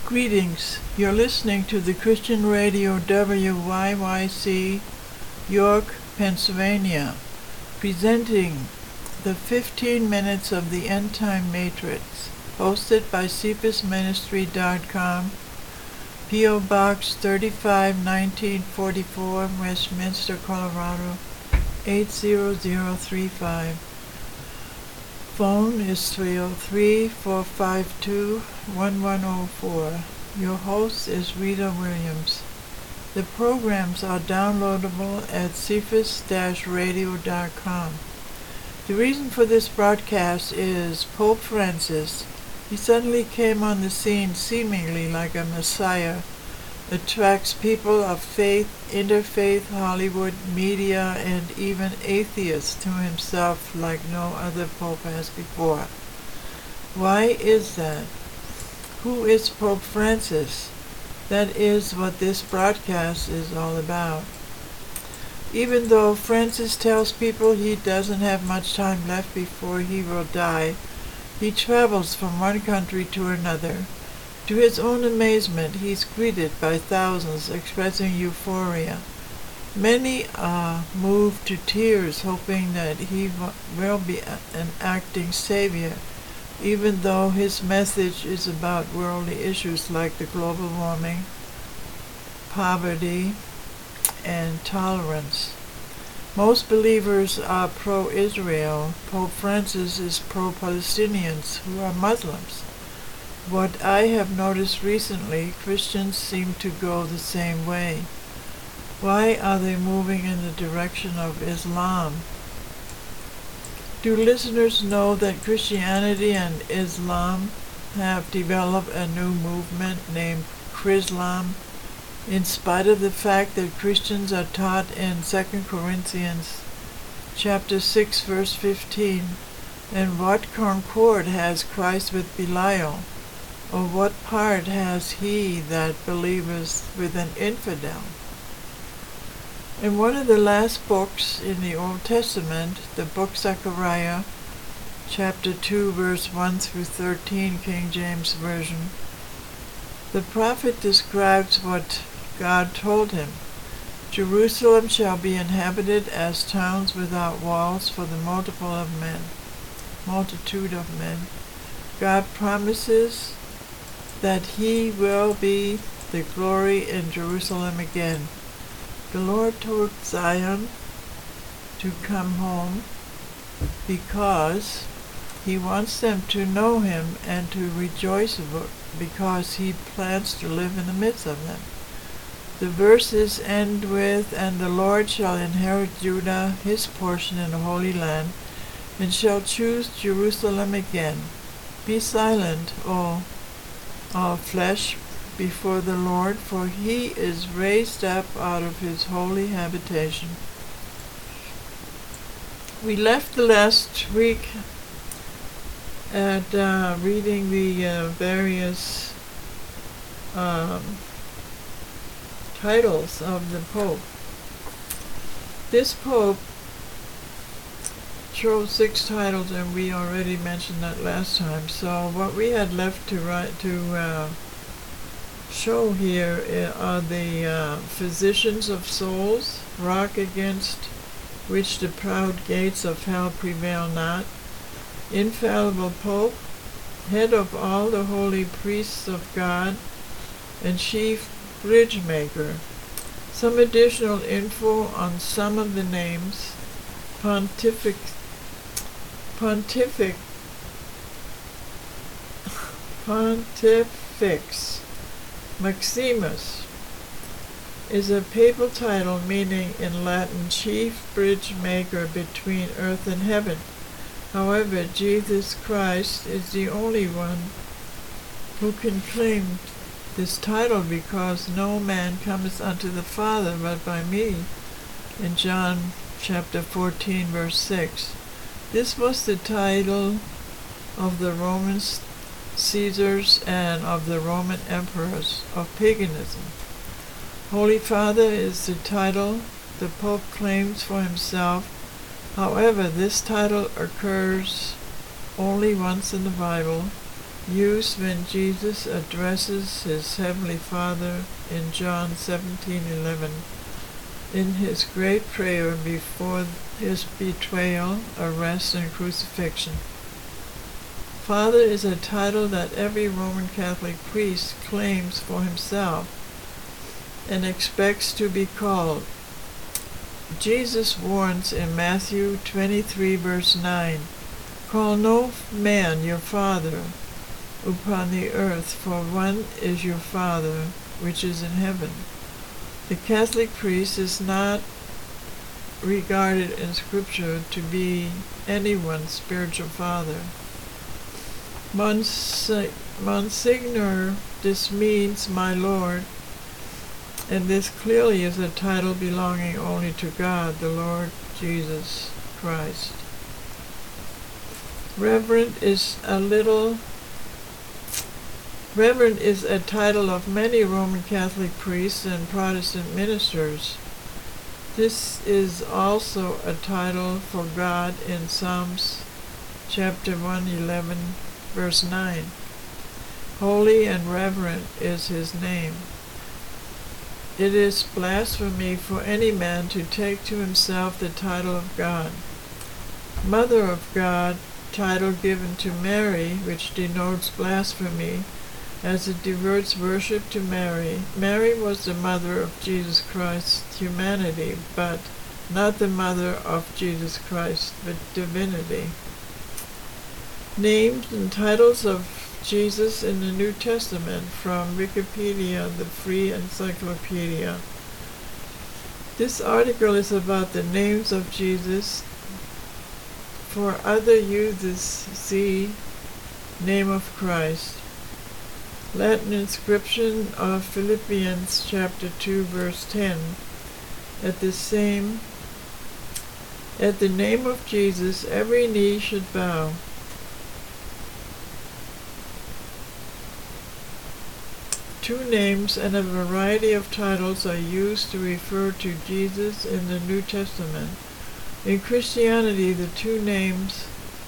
Greetings. You're listening to the Christian Radio WYYC, York, Pennsylvania, presenting the 15 Minutes of the End Time Matrix, hosted by cephasministry.com, P.O. Box 35, 1944, Westminster, Colorado, 80035. Phone is 303-452-1104. Your host is Rita Williams. The programs are downloadable at cephas-radio.com. The reason for this broadcast is Pope Francis. He suddenly came on the scene seemingly like a messiah, attracts people of faith, interfaith, Hollywood, media, and even atheists to himself like no other pope has before. Why is that? Who is Pope Francis? That is what this broadcast is all about. Even though Francis tells people he doesn't have much time left before he will die, he travels from one country to another. To his own amazement, he's greeted by thousands expressing euphoria. Many are moved to tears, hoping that he will be an acting savior, even though his message is about worldly issues like the global warming, poverty, and tolerance. Most believers are pro-Israel. Pope Francis is pro-Palestinians, who are Muslims. What I have noticed recently, Christians seem to go the same way. Why are they moving in the direction of Islam? Do listeners know that Christianity and Islam have developed a new movement named Chrislam, in spite of the fact that Christians are taught in 2 Corinthians chapter 6, verse 15, and what concord has Christ with Belial? Or what part has he that believeth with an infidel? In one of the last books in the Old Testament, the book Zechariah, chapter 2, verse 1 through 13, King James Version, the prophet describes what God told him. Jerusalem shall be inhabited as towns without walls for the multitude of men. God promises that he will be the glory in Jerusalem again. The Lord told Zion to come home because he wants them to know him and to rejoice because he plans to live in the midst of them. The verses end with, "And the Lord shall inherit Judah, his portion in the Holy Land, and shall choose Jerusalem again. Be silent, O all flesh, before the Lord, for he is raised up out of his holy habitation." We left the last week at reading the various titles of the Pope. This Pope chose 6 titles, and we already mentioned that last time. So what we had left to show here are the physicians of souls, rock against which the proud gates of hell prevail not, infallible Pope, head of all the holy priests of God, and chief bridge maker. Some additional info on some of the names. Pontifex Maximus is a papal title meaning in Latin chief bridge maker between earth and heaven. However, Jesus Christ is the only one who can claim this title, because no man cometh unto the Father but by me, in John chapter 14, verse 6. This was the title of the Roman Caesars and of the Roman emperors of paganism. Holy Father is the title the Pope claims for himself. However, this title occurs only once in the Bible, used when Jesus addresses his heavenly Father in John 17:11 in his great prayer before his betrayal, arrest, and crucifixion. Father is a title that every Roman Catholic priest claims for himself and expects to be called. Jesus warns in Matthew 23 verse 9, "Call no man your father upon the earth, for one is your Father, which is in heaven." The Catholic priest is not regarded in Scripture to be anyone's spiritual father. Monsignor, this means my Lord, and this clearly is a title belonging only to God, the Lord Jesus Christ. Reverend is a title of many Roman Catholic priests and Protestant ministers. This is also a title for God in Psalms chapter 111, verse 9. Holy and reverent is his name. It is blasphemy for any man to take to himself the title of God. Mother of God, title given to Mary, which denotes blasphemy, as it diverts worship to Mary. Mary was the mother of Jesus Christ's humanity, but not the mother of Jesus Christ, but divinity. Names and titles of Jesus in the New Testament from Wikipedia, the free encyclopedia. This article is about the names of Jesus. For other uses, see name of Christ. Latin inscription of Philippians chapter 2 verse 10. At the name of Jesus every knee should bow. Two names and a variety of titles are used to refer to Jesus in the New Testament. In Christianity, the two names,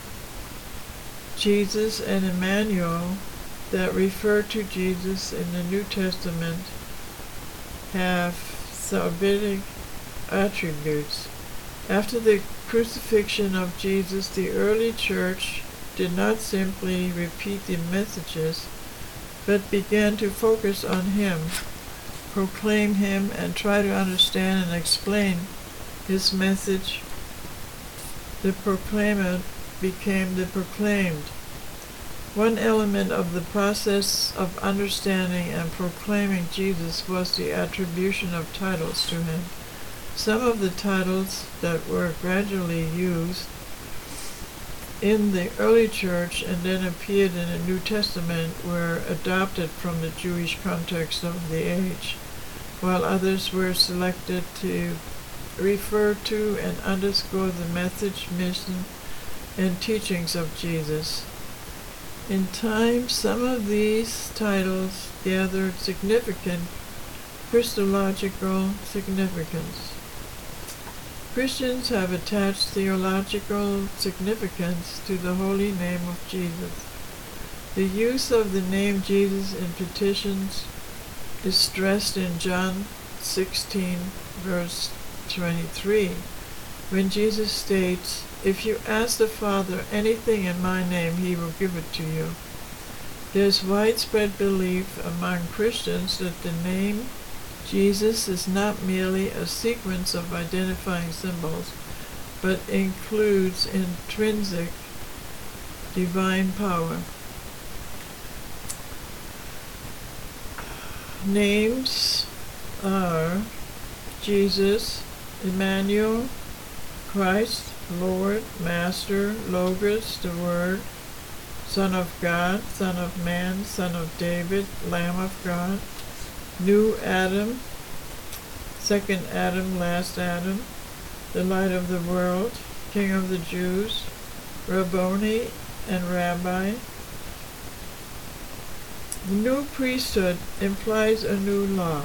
Jesus and Emmanuel, that refer to Jesus in the New Testament have salvific attributes. After the crucifixion of Jesus, the early church did not simply repeat the messages, but began to focus on him, proclaim him, and try to understand and explain his message. The proclaimer became the proclaimed. One element of the process of understanding and proclaiming Jesus was the attribution of titles to him. Some of the titles that were gradually used in the early church and then appeared in the New Testament were adopted from the Jewish context of the age, while others were selected to refer to and underscore the message, mission, and teachings of Jesus. In time, some of these titles gathered significant Christological significance. Christians have attached theological significance to the holy name of Jesus. The use of the name Jesus in petitions is stressed in John 16, verse 23, when Jesus states, "If you ask the Father anything in my name, he will give it to you." There's widespread belief among Christians that the name Jesus is not merely a sequence of identifying symbols, but includes intrinsic divine power. Names are Jesus, Emmanuel, Christ, Lord, Master, Logos, the Word, Son of God, Son of Man, Son of David, Lamb of God, New Adam, Second Adam, Last Adam, the Light of the World, King of the Jews, Rabboni and Rabbi. The new priesthood implies a new law.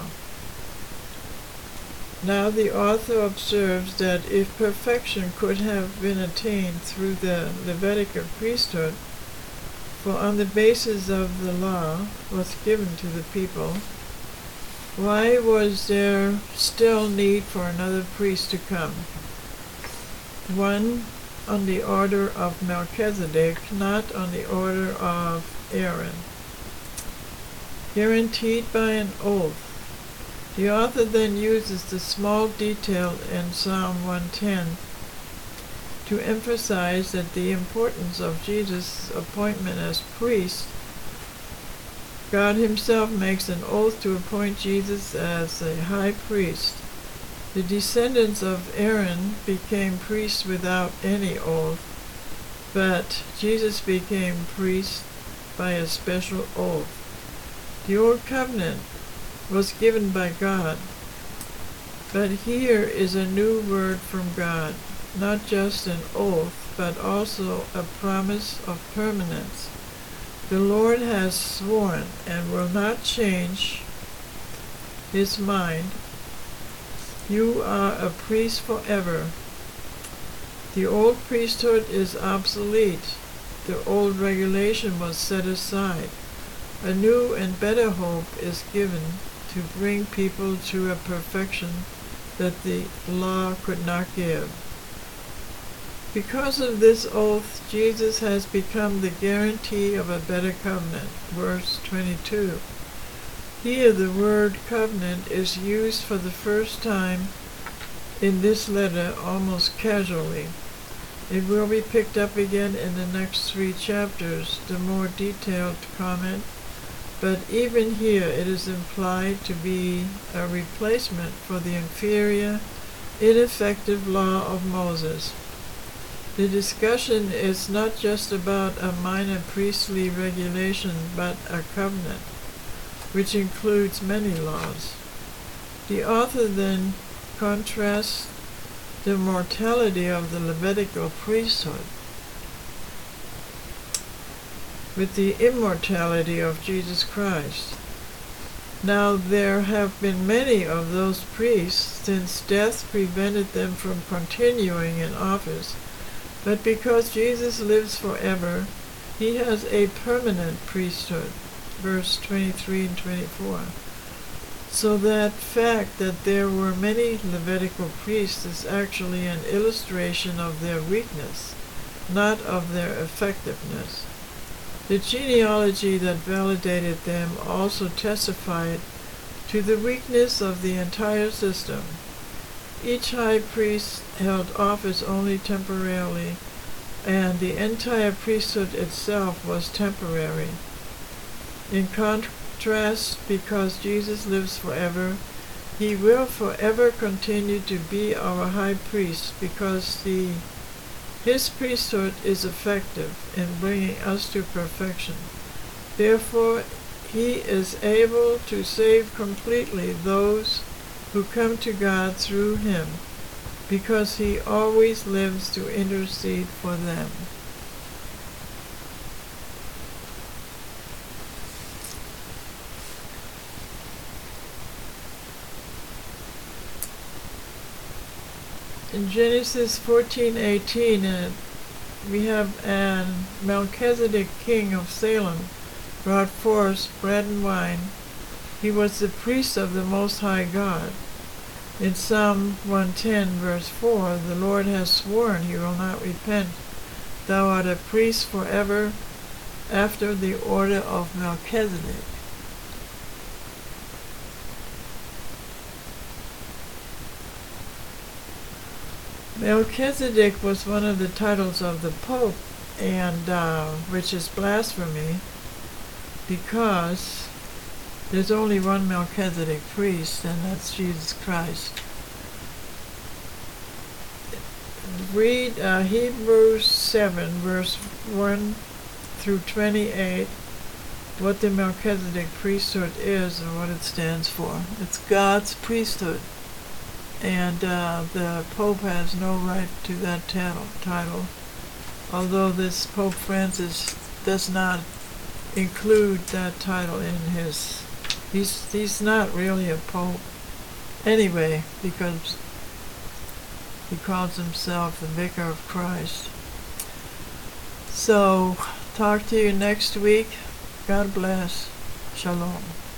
Now the author observes that if perfection could have been attained through the Levitical priesthood, For on the basis of the law was given to the people, why was there still need for another priest to come? One on the order of Melchizedek, not on the order of Aaron. Guaranteed by an oath. The author then uses the small detail in Psalm 110 to emphasize that the importance of Jesus' appointment as priest. God himself makes an oath to appoint Jesus as a high priest. The descendants of Aaron became priests without any oath, but Jesus became priest by a special oath. The Old Covenant was given by God, but here is a new word from God, not just an oath, but also a promise of permanence. The Lord has sworn and will not change his mind. You are a priest forever. The old priesthood is obsolete. The old regulation was set aside. A new and better hope is given to bring people to a perfection that the law could not give. Because of this oath, Jesus has become the guarantee of a better covenant. Verse 22. Here the word covenant is used for the first time in this letter almost casually. It will be picked up again in the next 3 chapters, the more detailed comment, but even here it is implied to be a replacement for the inferior, ineffective law of Moses. The discussion is not just about a minor priestly regulation, but a covenant, which includes many laws. The author then contrasts the mortality of the Levitical priesthood with the immortality of Jesus Christ. Now there have been many of those priests since death prevented them from continuing in office, but because Jesus lives forever, he has a permanent priesthood. Verse 23 and 24. So that fact that there were many Levitical priests is actually an illustration of their weakness, not of their effectiveness. The genealogy that validated them also testified to the weakness of the entire system. Each high priest held office only temporarily, and the entire priesthood itself was temporary. In contrast, because Jesus lives forever, he will forever continue to be our high priest because his priesthood is effective in bringing us to perfection. Therefore, he is able to save completely those who come to God through him, because he always lives to intercede for them. In Genesis 14:18, we have an Melchizedek king of Salem brought forth bread and wine. He was the priest of the Most High God. In Psalm 110, verse 4, the Lord has sworn he will not repent. Thou art a priest forever after the order of Melchizedek. Melchizedek was one of the titles of the Pope, and which is blasphemy, because there's only one Melchizedek priest, and that's Jesus Christ. Read Hebrews 7, verse 1 through 28, what the Melchizedek priesthood is and what it stands for. It's God's priesthood, and the Pope has no right to that title, although this Pope Francis does not include that title in his. He's not really a pope anyway, because he calls himself the Vicar of Christ. So talk to you next week. God bless. Shalom.